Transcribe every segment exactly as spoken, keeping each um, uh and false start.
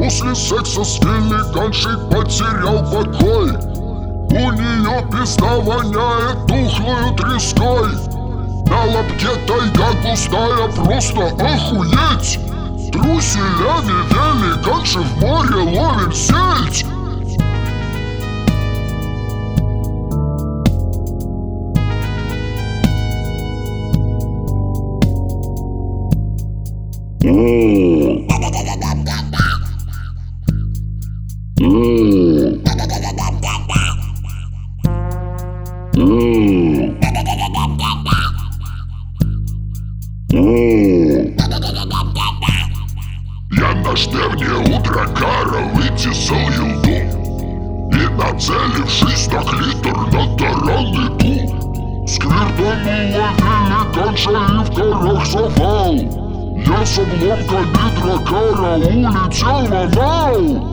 После секса с великаншей потерял покой. У нее пизда воняет тухлою треской. На лобке тайга густая, просто охуеть. Труселями великанши в море ловим сельдь. Я на ждевне у дракара вытесал елду и, нацелившись на клитор, на таран иду. Сквиртанула великанша и в горах завал. Я с обломками дракара улетел в анал.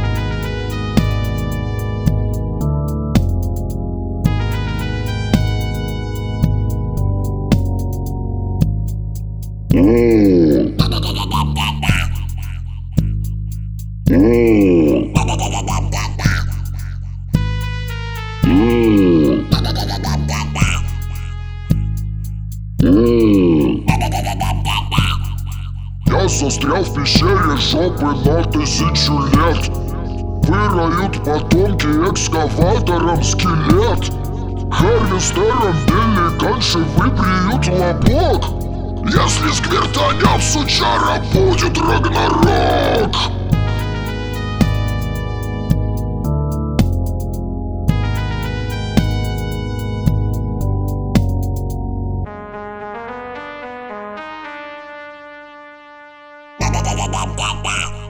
Я застрял в пещере жопы на тысячу лет. Выроют потомки экскаватором скелет. Харвестером великанши выбреют лобок. Если сквиртанем сучара будет рагнарок. Да-да-да-да-да-да.